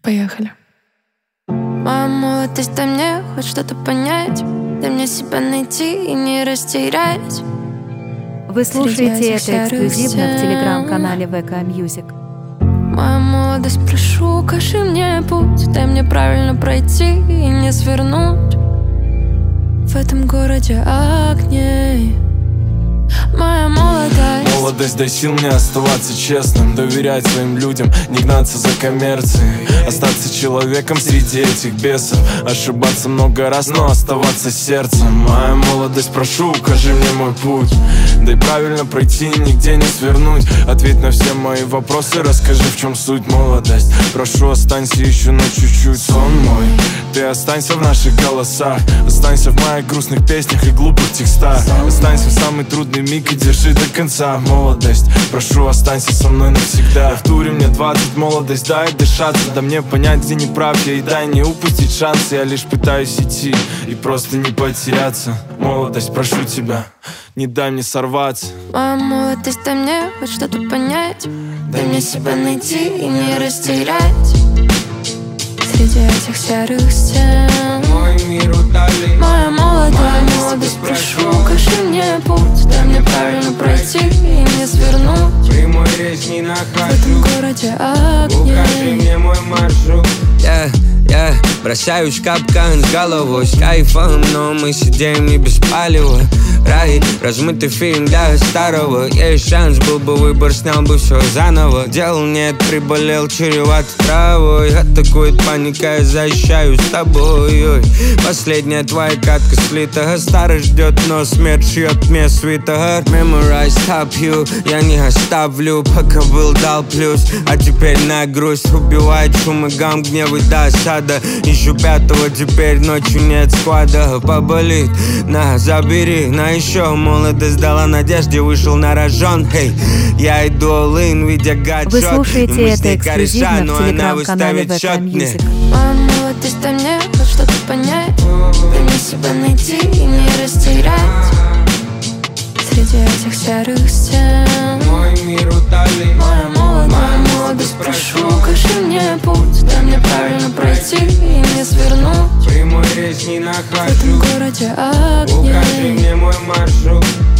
Поехали. Моя молодость, дай мне хоть что-то понять, дай мне себя найти и не растерять. Вы слушаете это эксклюзивно в телеграм-канале ВК Music. Моя молодость, прошу, укажи мне путь, дай мне правильно пройти и не свернуть в этом городе огней. Моя молодость, дай сил мне оставаться честным, доверять своим людям, не гнаться за коммерцией, остаться человеком среди этих бесов, ошибаться много раз, но оставаться сердцем. Моя молодость, прошу, укажи мне мой путь, дай правильно пройти, нигде не свернуть. Ответь на все мои вопросы, расскажи, в чем суть. Молодость, прошу, останься еще на чуть-чуть. Сон мой, ты останься в наших голосах, останься в моих грустных песнях и глупых текстах, останься в самый трудный миг и держи до конца. Молодость, прошу, останься со мной навсегда. В туре мне 20, молодость, дай дышаться, да мне понять, где не прав я, и дай не упустить шанс. Я лишь пытаюсь идти и просто не потеряться. Молодость, прошу тебя, не дай мне сорваться. Моя молодость, дай мне хоть что-то понять, дай мне себя найти и не растерять среди этих серых стен. Моя молодость, прошу, укажи мне путь, дай мне правильно пройти и не свернуть в этом городе огней. Укажи мне мой маршрут. Бросаюсь в капкан с головой, с кайфом, но мы сидим не без палева. Рай, размытый фильм для старого. Есть шанс, был бы выбор, снял бы все заново. Дел нет, приболел чревато травой. Атакует паника, я защищаюсь с тобой. Ой. Последняя твоя катка слита, старость ждет, но смерть шьет мне свитер. Memorize, top you, я не оставлю, пока был дал плюс. А теперь на грусть убивает шум и гам, гнев и досада. Ищу пятого, теперь ночью нет склада. Поболит, на, забери, на еще. Молодость дала надежде, вышел на рожон. Hey, я иду all-in, видя гаджет. Вы слушаете это эксклюзивно в телеграм-канале ВК Music. Моя молодость, дай мне хоть что-то понять, дай мне себя найти и не растерять среди этих серых стен. Мой мир утоли. Моя молодость, прошу, укажи мне путь, дай мне правильно пройти и не свернуть прямой речь не в нахожу. этом городе огней. Укажи мне мой маршрут.